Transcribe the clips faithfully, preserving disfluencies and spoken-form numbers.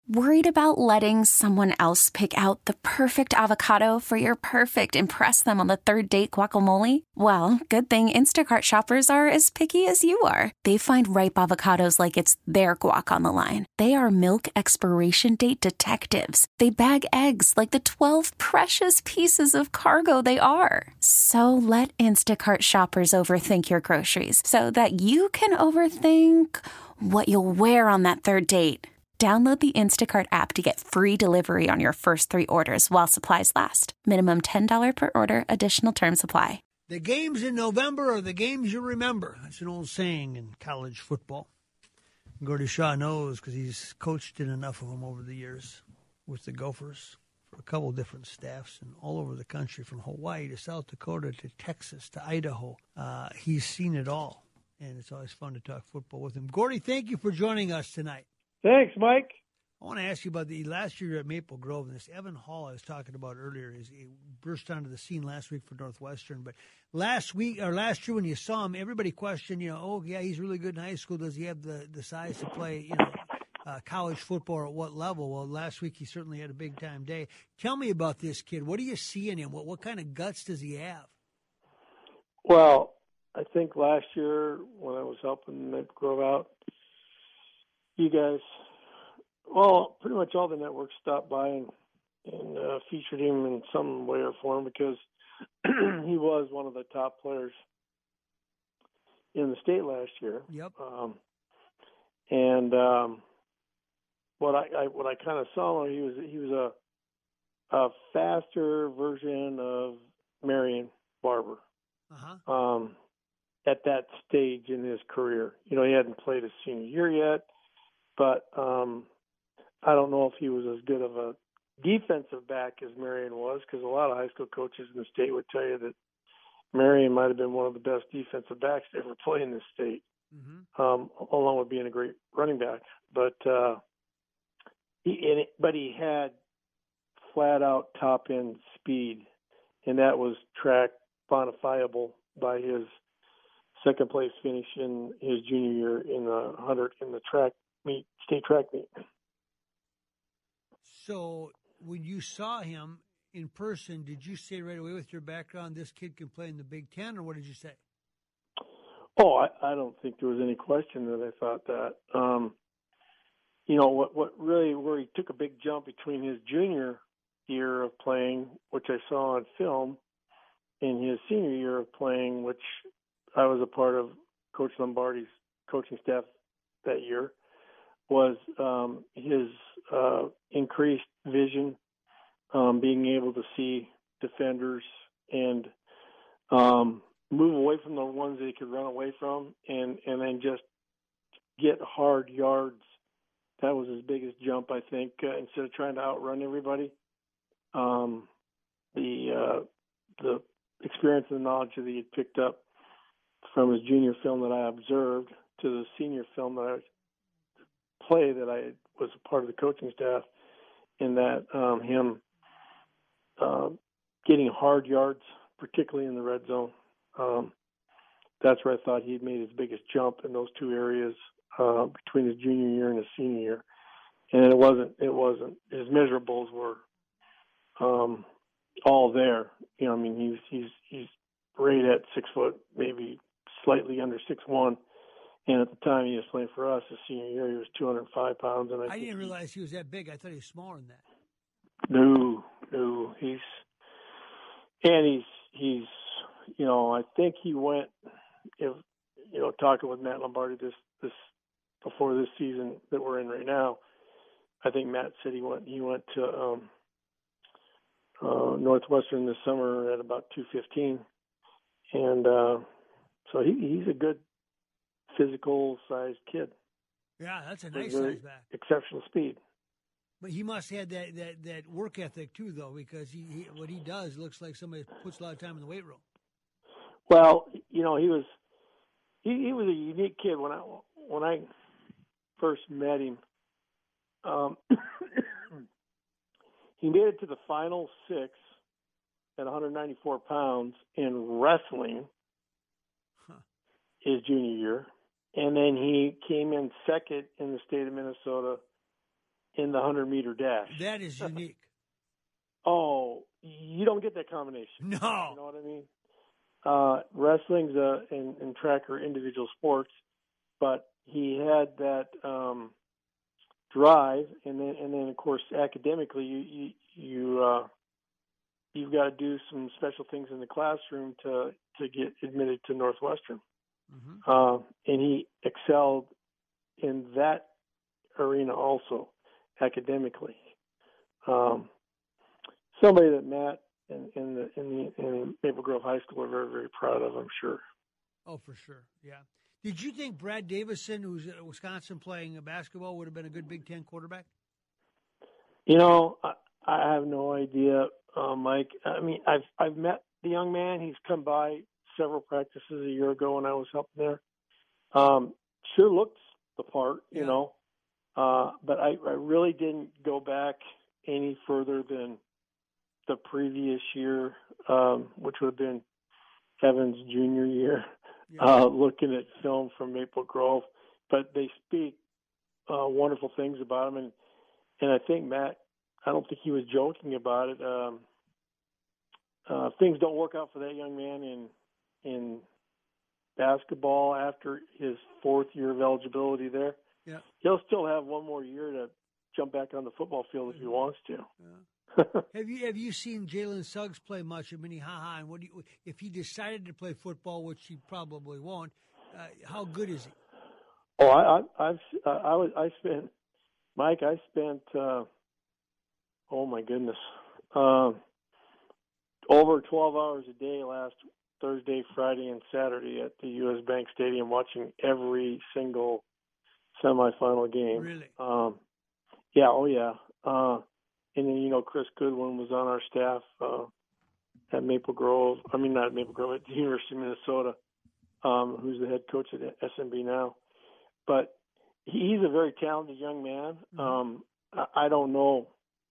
Worried about letting someone else pick out the perfect avocado for your perfect impress them on the third date guacamole? Well, good thing Instacart shoppers are as picky as you are. They find ripe avocados like it's their guac on the line. They are milk expiration date detectives. They bag eggs like the twelve precious pieces of cargo they are. So let Instacart shoppers overthink your groceries so that you can overthink what you'll wear on that third date. Download the Instacart app to get free delivery on your first three orders while supplies last. Minimum ten dollars per order. Additional terms apply. The games in November are the games you remember. That's an old saying in college football. Gordy Shaw knows because he's coached in enough of them over the years with the Gophers for a couple different staffs and all over the country, from Hawaii to South Dakota to Texas to Idaho. Uh, he's seen it all, and it's always fun to talk football with him. Gordy, thank you for joining us tonight. Thanks, Mike. I want to ask you about the last year at Maple Grove, and this Evan Hall I was talking about earlier. Is he burst onto the scene last week for Northwestern, but last week or last year when you saw him, everybody questioned, you know, oh yeah, he's really good in high school. Does he have the, the size to play, you know, uh, college football at what level? Well, last week he certainly had a big time day. Tell me about this kid. What do you see in him? What what kind of guts does he have? Well, I think last year when I was helping Maple Grove out, you guys, well, pretty much all the networks stopped by and, and uh, featured him in some way or form because he was one of the top players in the state last year. Yep. Um, and um, what I, I what I kind of saw, he was he was a a faster version of Marion Barber. Uh-huh. Um, at that stage in his career, you know, he hadn't played his senior year yet. But um, I don't know if he was as good of a defensive back as Marion was, because a lot of high school coaches in the state would tell you that Marion might have been one of the best defensive backs to ever play in this state, mm-hmm. um, along with being a great running back. But uh, he, it, but he had flat out top end speed, and that was track quantifiable by his second place finish in his junior year in the hundred in the track meet, state track meet. So when you saw him in person, did you say right away with your background, this kid can play in the Big Ten, or what did you say? Oh, I, I don't think there was any question that I thought that. Um, you know, what, what really, where he took a big jump between his junior year of playing, which I saw on film, and his senior year of playing, which I was a part of Coach Lombardi's coaching staff that year, was um, his uh, increased vision, um, being able to see defenders and um, move away from the ones that he could run away from, and, and then just get hard yards. That was his biggest jump, I think, uh, instead of trying to outrun everybody. Um, the uh, the experience and the knowledge that he had picked up from his junior film that I observed to the senior film that I play that I was a part of the coaching staff, in that um, him uh, getting hard yards, particularly in the red zone. Um, that's where I thought he had made his biggest jump in those two areas uh, between his junior year and his senior year. And it wasn't, it wasn't, his measurables were um, all there. You know, I mean, he's, he's, he's right at six foot, maybe slightly under six one. And at the time he was playing for us, his senior year, he was two hundred five pounds. And I, I didn't realize he was that big. I thought he was smaller than that. No, no, he's, and he's, he's, you know, I think he went, if, you know, talking with Matt Lombardi this, this, before this season that we're in right now, I think Matt said he went, he went to um, uh, Northwestern this summer at about two fifteen. And uh, so he, he's a good physical-sized kid. Yeah, that's a nice size back. Exceptional speed. But he must have had that, that, that work ethic, too, though, because he, he what he does looks like somebody who puts a lot of time in the weight room. Well, you know, he was he, he was a unique kid. When I when I first met him, um, he made it to the final six at one hundred ninety-four pounds in wrestling huh. his junior year. And then he came in second in the state of Minnesota in the hundred meter dash. That is unique. Oh, you don't get that combination. No. You know what I mean? Uh, wrestling's a, and, and track are individual sports, but he had that um, drive, and then and then of course academically, you you, you uh, you've got to do some special things in the classroom to to get admitted to Northwestern, mm-hmm. uh, and he excelled in that arena also academically. Um, somebody that Matt and in the in the in Maple Grove High School are very very proud of, I'm sure. Oh, for sure, yeah. Did you think Brad Davison, who's at Wisconsin playing basketball, would have been a good Big Ten quarterback? You know, I, I have no idea, uh, Mike. I mean, I've I've met the young man. He's come by several practices a year ago when I was helping there. Um, sure looks the part, you yeah. know, uh, but I, I really didn't go back any further than the previous year, um, which would have been Evan's junior year, yeah. uh, looking at film from Maple Grove. But they speak uh, wonderful things about him, and and I think Matt, I don't think he was joking about it. Um, uh, things don't work out for that young man in in basketball after his fourth year of eligibility there. Yeah. He'll still have one more year to jump back on the football field if he wants to. Yeah. have you have you seen Jalen Suggs play much at Minnehaha? And what do you, if he decided to play football, which he probably won't? Uh, how good is he? Oh, I, I I've uh, I was I spent Mike. I spent uh, oh my goodness, uh, over twelve hours a day last Thursday, Friday, and Saturday at the U S Bank Stadium watching every single semifinal game. Really? Um, yeah. Oh yeah. Uh, And then, you know, Chris Goodwin was on our staff uh, at Maple Grove. I mean, not at Maple Grove, at the University of Minnesota, um, who's the head coach at S M B now. But he's a very talented young man. Mm-hmm. Um, I, I don't know.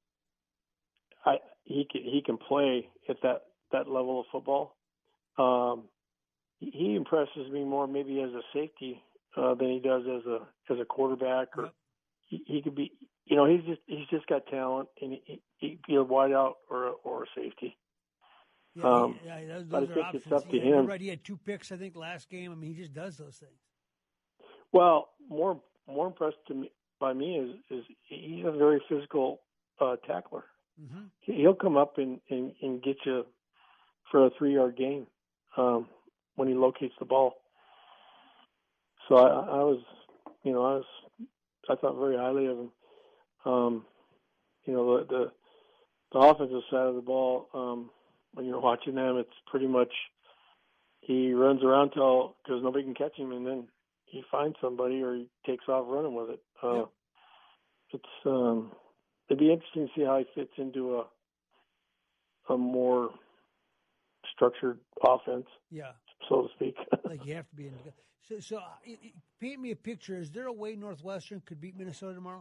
I he can he can play at that, that level of football. Um, he, he impresses me more maybe as a safety uh, than he does as a as a quarterback. Or yep. he, he could be. You know, he's just he's just got talent, and he he'd be a wideout or a, or a safety. Yeah, um, he, yeah those, but those I are think options. it's up to yeah, him. You're right. He had two picks, I think, last game. I mean, he just does those things. Well, more more impressed to me, by me is is he's a very physical uh, tackler. Mm-hmm. He'll come up and, and, and get you for a three yard gain um, when he locates the ball. So I, I was, you know, I was I thought very highly of him. Um, you know, the, the the offensive side of the ball, um, when you're watching them, it's pretty much he runs around till because nobody can catch him, and then he finds somebody or he takes off running with it. Uh, yep. It's um, it'd be interesting to see how he fits into a a more structured offense, yeah, so to speak. Like you have to be in. So, so uh, paint me a picture. Is there a way Northwestern could beat Minnesota tomorrow?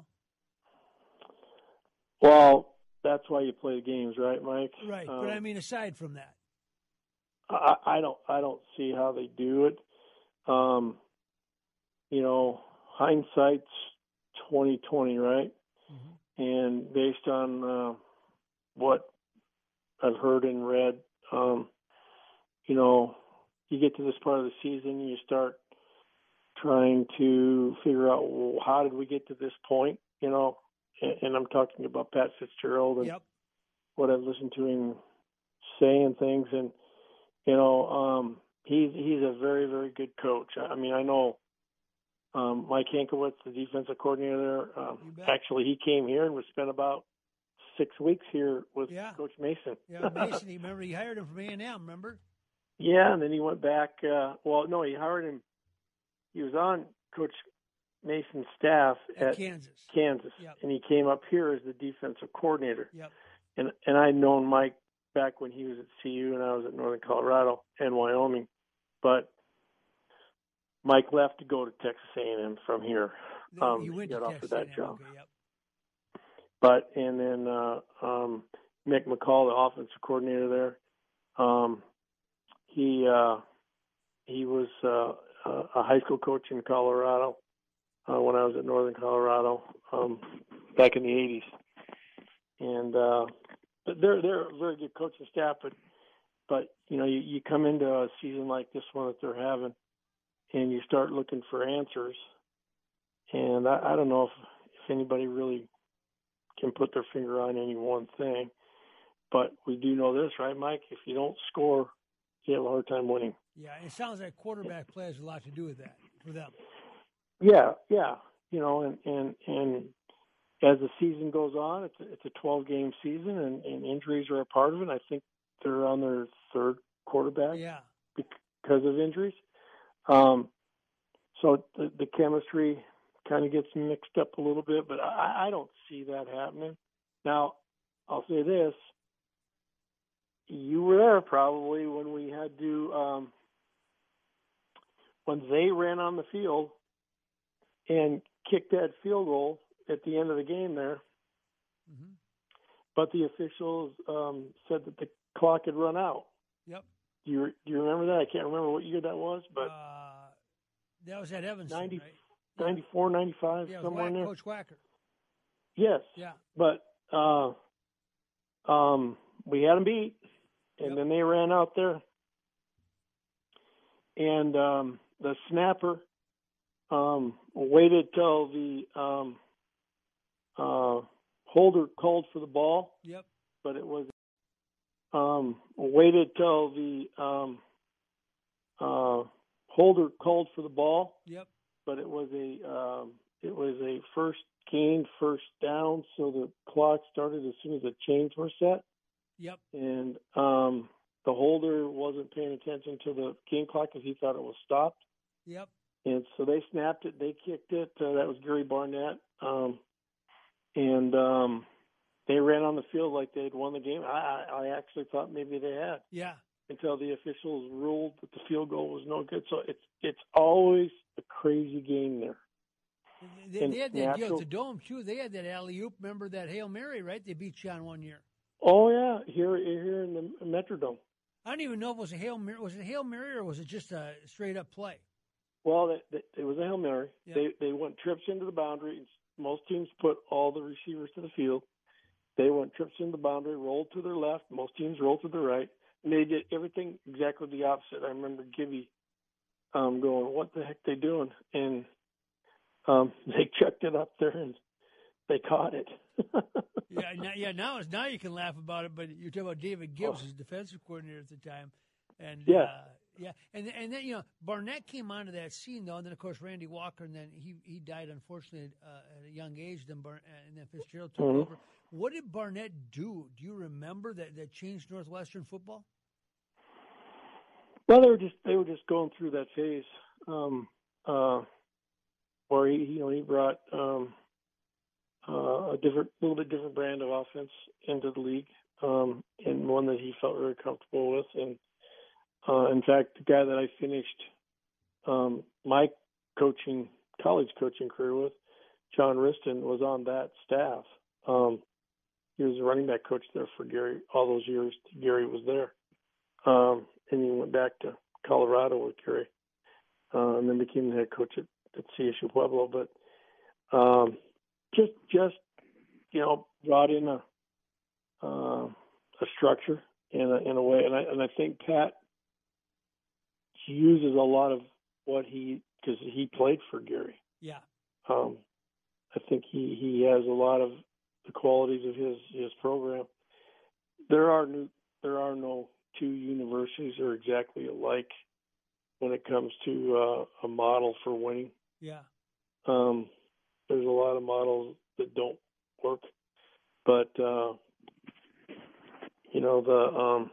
Well, that's why you play the games, right, Mike? Right, um, but I mean, aside from that, I, I don't, I don't see how they do it. Um, you know, hindsight's twenty twenty, right? Mm-hmm. And based on uh, what I've heard and read, um, you know, you get to this part of the season, you start trying to figure out, well, how did we get to this point? You know. And I'm talking about Pat Fitzgerald and yep. what I've listened to him say and things. And, you know, um, he's, he's a very, very good coach. I mean, I know um, Mike Hankowitz, the defensive coordinator there, um, actually he came here and was spent about six weeks here with yeah. Coach Mason. yeah, Mason, he, remember, he hired him from A and M, remember? Yeah, and then he went back. Uh, well, no, he hired him. He was on Coach Mason's staff at, at Kansas, Kansas, yep. and he came up here as the defensive coordinator. Yep. And and I'd known Mike back when he was at C U and I was at Northern Colorado and Wyoming, but Mike left to go to Texas A and M from here. Um, you went he got to offered Texas that A and M, job. okay, yep. But and then uh, um, Mick McCall, the offensive coordinator there, um, he uh, he was uh, a high school coach in Colorado. Uh, when I was at Northern Colorado, um, back in the eighties. And uh, but they're they're a very good coaching staff. But but you know you, you come into a season like this one that they're having, and you start looking for answers. And I, I don't know if if anybody really can put their finger on any one thing. But we do know this, right, Mike? If you don't score, you have a hard time winning. Yeah, it sounds like quarterback play has a lot to do with that for them. Yeah, yeah, you know, and and, and as the season goes on, it's a, it's a twelve-game season, and, and injuries are a part of it. I think they're on their third quarterback yeah. because of injuries. Um, so the, the chemistry kind of gets mixed up a little bit, but I, I don't see that happening. Now, I'll say this. You were there probably when we had to, um, when they ran on the field and kicked that field goal at the end of the game there. Mm-hmm. But the officials um, said that the clock had run out. Yep. Do you, do you remember that? I can't remember what year that was, but uh, that was at Evanston, ninety, right? ninety-four, ninety-five, yeah, somewhere Wack, in there. Coach Wacker. Yes. Yeah. But uh, um, we had them beat, and yep. then they ran out there, and um, the snapper um, waited till the um, uh, holder called for the ball. Yep. But it was um, waited till the um, uh, holder called for the ball. Yep. But it was a um, it was a first gain, first down, so the clock started as soon as the chains were set. Yep. And um, the holder wasn't paying attention to the game clock because he thought it was stopped. Yep. And so they snapped it. They kicked it. Uh, that was Gary Barnett. Um, and um, they ran on the field like they'd won the game. I, I actually thought maybe they had. Yeah. Until the officials ruled that the field goal was no good. So it's it's always a crazy game there. They, they had that natural, deal at the Dome, too. They had that alley-oop. Remember that Hail Mary, right? They beat you on one year. Oh, yeah, here here in the Metrodome. I don't even know if it was a Hail Mary. Was it Hail Mary or was it just a straight-up play? Well, it, it, it was a Hail Mary. Yeah. They they went trips into the boundary. Most teams put all the receivers to the field. They went trips into the boundary, rolled to their left. Most teams rolled to their right. And they did everything exactly the opposite. I remember Gibby um, going, what the heck they doing? And um, they chucked it up there, and they caught it. yeah, now, yeah. Now, it's, now you can laugh about it, but you're talking about David Gibbs, oh. his defensive coordinator at the time. And yeah. Uh, yeah, and and then, you know, Barnett came onto that scene, though, and then, of course, Randy Walker, and then he, he died, unfortunately, uh, at a young age, then Bar- and then Fitzgerald took mm-hmm. over. What did Barnett do? Do you remember that, that changed Northwestern football? Well, they were just they were just going through that phase um, uh, where he you know he brought um, uh, a different, little bit different brand of offense into the league, um, and one that he felt very comfortable with. And uh, in fact, the guy that I finished um, my coaching college coaching career with, John Riston, was on that staff. Um, he was the running back coach there for Gary all those years. Gary was there. Um, and he went back to Colorado with Gary, uh, and then became the head coach at, at C S U Pueblo. But um, just, just you know, brought in a uh, a structure in a, in a way, and I and I think Pat uses a lot of what he because he played for Gary. Yeah. Um, I think he, he has a lot of the qualities of his, his program. There are new there are no two universities are exactly alike when it comes to uh, a model for winning. Yeah. Um, there's a lot of models that don't work, but uh, you know the um,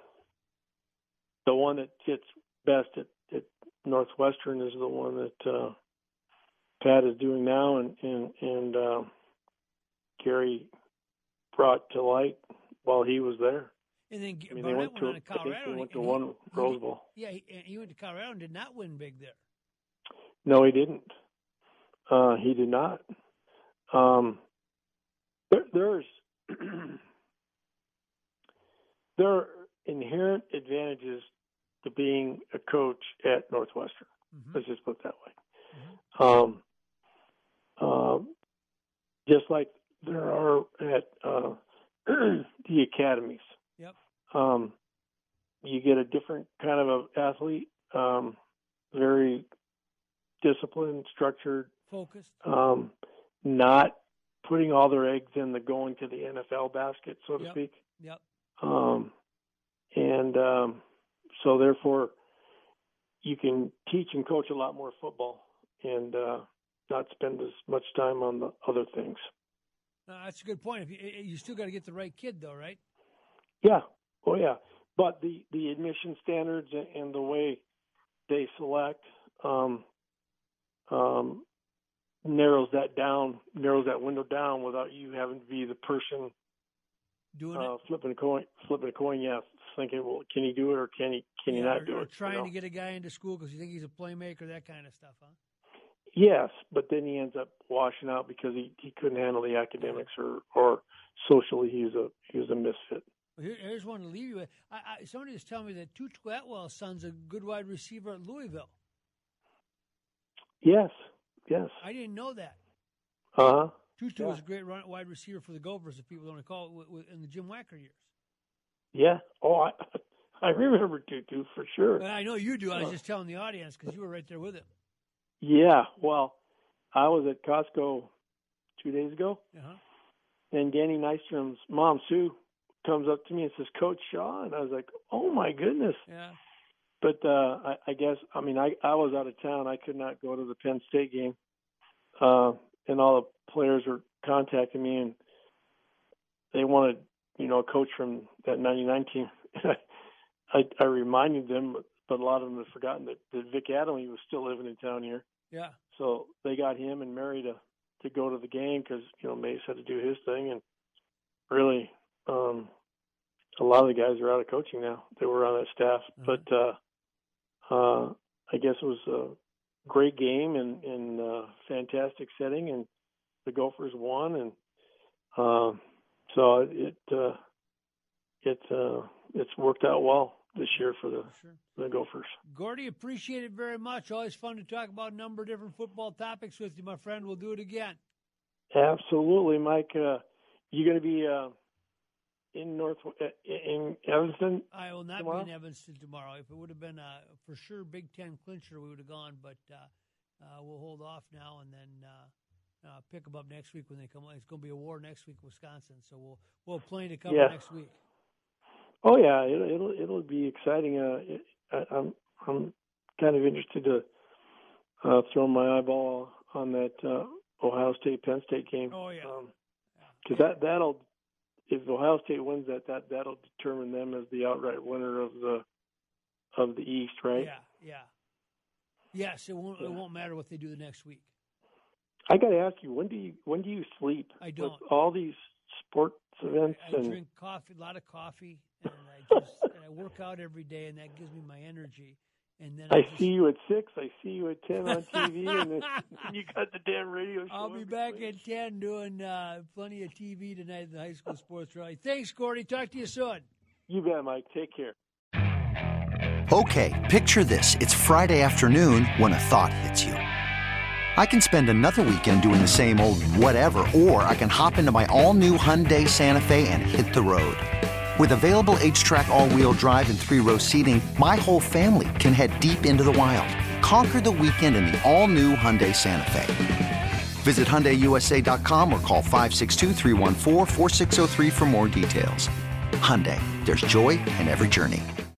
the one that fits best at, at Northwestern is the one that uh, Pat is doing now, and and and uh, Gary brought to light while he was there. And then I mean, Barnett went, to, went on to Colorado. they went to he, one he, Rose Bowl. Yeah, he, he went to Colorado and did not win big there. No, he didn't. Uh, he did not. Um, there, there's there are inherent advantages to being a coach at Northwestern. Mm-hmm. Let's just put it that way. Mm-hmm. Um, um, just like there are at uh, the academies. Yep. Um, you get a different kind of a athlete, um, very disciplined, structured, focused, um, not putting all their eggs in the going to the N F L basket, so to yep. speak. Yep. Um, and um, so therefore, you can teach and coach a lot more football and uh, not spend as much time on the other things. Uh, that's a good point. If you, you still got to get the right kid, though, right? Yeah. Oh, yeah. But the, the admission standards and the way they select um, um, narrows that down, narrows that window down without you having to be the person doing uh, it, flipping a coin, flipping a coin. Yeah, thinking, well, can he do it or can he can yeah, he not or, do or it? Trying you know? to get a guy into school because you think he's a playmaker, that kind of stuff, huh? Yes, but then he ends up washing out because he, he couldn't handle the academics or, or socially he was a he was a misfit. Well, here, here's one to leave you with. I, I, somebody was telling me that Tutu Atwell's son's a good wide receiver at Louisville. Yes, yes. I didn't know that. Uh huh. Tutu yeah. was a great run, wide receiver for the Gophers, if people don't recall, w- w- in the Jim Wacker years. Yeah. Oh, I I remember Tutu for sure. But I know you do. I was just telling the audience because you were right there with him. Yeah. Well, I was at Costco two days ago, Uh-huh. and Danny Nystrom's mom, Sue, comes up to me and says, "Coach Shaw," and I was like, "Oh my goodness!" Yeah. But uh, I, I guess I mean I, I was out of town. I could not go to the Penn State game, uh, and all the players were contacting me, and they wanted you know a coach from that ninety-nine team. I, I reminded them, but a lot of them had forgotten that, that Vic Adamy was still living in town here. Yeah. So they got him and Mary to, to go to the game because, you know, Mace had to do his thing. And really, um, a lot of the guys are out of coaching now. They were on that staff. Mm-hmm. But uh, uh, I guess it was a great game and, and uh, fantastic setting. And the Gophers won. And uh, so it uh, it uh, it's worked out well this year for the, sure. the Gophers. Gordy, appreciate it very much. Always fun to talk about a number of different football topics with you, my friend. We'll do it again. Absolutely, Mike. Uh, you going to be uh, in North in Evanston? I will not tomorrow? be in Evanston tomorrow. If it would have been a for sure Big Ten clincher, we would have gone. But uh, uh, we'll hold off now and then uh, uh, pick them up next week when they come. It's going to be a war next week, Wisconsin. So we'll we'll plan to cover yeah. next week. Oh yeah, it'll it'll, it'll be exciting. Uh, it, I, I'm I'm kind of interested to uh, throw my eyeball on that uh, Ohio State Penn State game. Oh yeah, because um, that that'll if Ohio State wins that that that'll determine them as the outright winner of the of the East, right? Yeah, yeah. Yes, it won't yeah. it won't matter what they do the next week. I got to ask you, when do you when do you sleep? I don't. With all these sports events. I, I and... drink coffee, a lot of coffee. And I just and I work out every day, and that gives me my energy. And then I, I just... see you at six. I see you at ten on T V, and then you got the damn radio show. I'll be back at ten doing uh, plenty of T V tonight in the high school sports rally. Thanks, Gordy. Talk to you soon. You bet, Mike. Take care. Okay, picture this: it's Friday afternoon when a thought hits you. I can spend another weekend doing the same old whatever, or I can hop into my all-new Hyundai Santa Fe and hit the road. With available H-Track all-wheel drive and three-row seating, my whole family can head deep into the wild. Conquer the weekend in the all-new Hyundai Santa Fe. Visit Hyundai U S A dot com or call five six two, three one four, four six zero three for more details. Hyundai, there's joy in every journey.